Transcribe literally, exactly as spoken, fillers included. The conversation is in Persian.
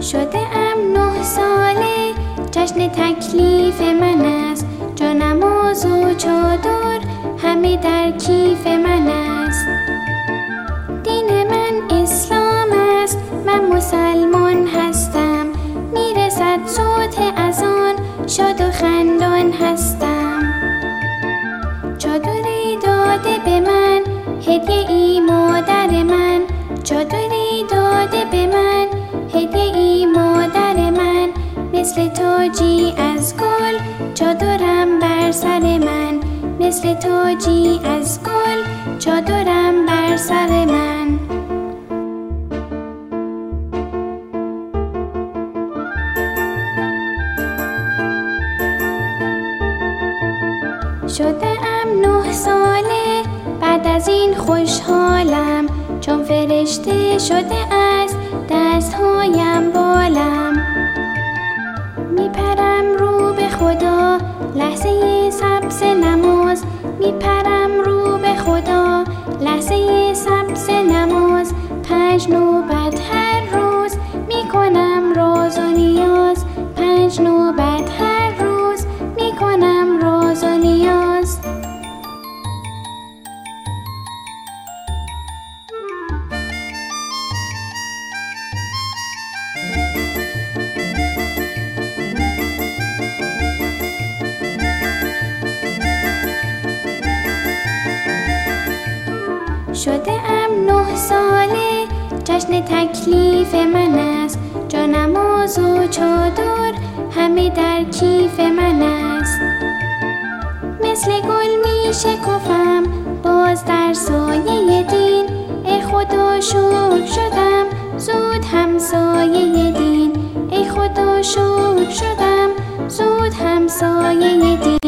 شده ام نه ساله، جشن تکلیف من است. جا نماز و چادر همه در کیف من است. دین من اسلام است، من مسلمان هستم. میرسد صوت اذان، شاد و خندان هستم. چادری داده به من هدیه ای مادر من. چادری داده به من هدیه ای مادر من. مثل تاجی از گل چادرم بر سر من. مثل تاجی از گل چادرم بر سر من. شده ام نه ساله، بعد از این خوشحالم. چون فرشته شده است دستهایم بالم. میپرم رو به خدا لحظه سبز نماز. میپرم رو به خدا لحظه سبز نماز. پنج نوبت هر روز میکنم راز و نیاز. پنج نوبت هر روز میکنم راز و نیاز. شده ام نه ساله، جشن تکلیف من است. جا نماز و چادر همه در کیف من است. مثل گل می شکفم باز در سایه دین. ای خدا شکر شدم زود همسایه دین. ای خدا شکر شدم زود همسایه دین.